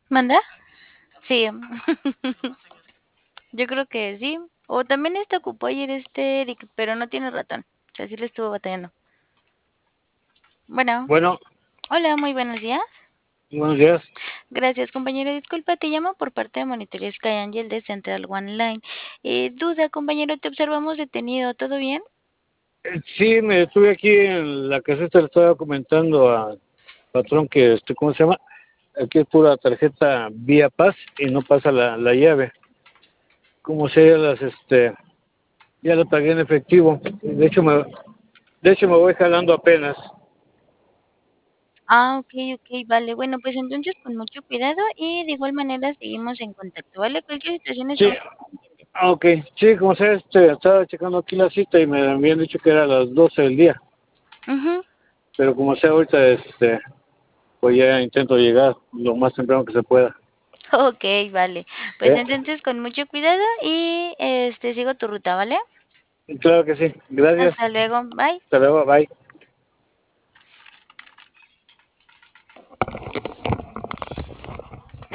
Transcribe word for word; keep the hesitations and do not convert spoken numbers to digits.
¿Manda? Sí. Yo creo que sí. O también este ocupó ayer este Eric, pero no tiene ratón. O sea, sí le estuvo batallando. Bueno, Bueno, hola, muy buenos días. buenos días. Gracias, compañero. Disculpa, te llamo por parte de Monitoría Sky Angel de Central One Line. Eh, duda, compañero, te observamos detenido. ¿Todo bien? Eh, Sí, me estuve aquí en la caseta, le estaba comentando al patrón que, este, ¿cómo se llama? Aquí es pura tarjeta vía Paz y no pasa la, la llave. Como si ya las, este, ya lo pagué en efectivo. De hecho, me, de hecho me voy jalando apenas. Ah, ok, ok, vale. Bueno, pues entonces con mucho cuidado y de igual manera seguimos en contacto, ¿vale? Cualquier situación Sí, estamos pendientes. ah, ok. Sí, como sea, este, estaba checando aquí la cita y me habían dicho que era a las doce del día. Ujú. Pero como sea, ahorita, este, pues ya intento llegar lo más temprano que se pueda. Ok, vale. Pues ¿Eh? entonces con mucho cuidado y este sigo tu ruta, ¿vale? Claro que sí. Gracias. Hasta luego. Bye. Hasta luego. Bye.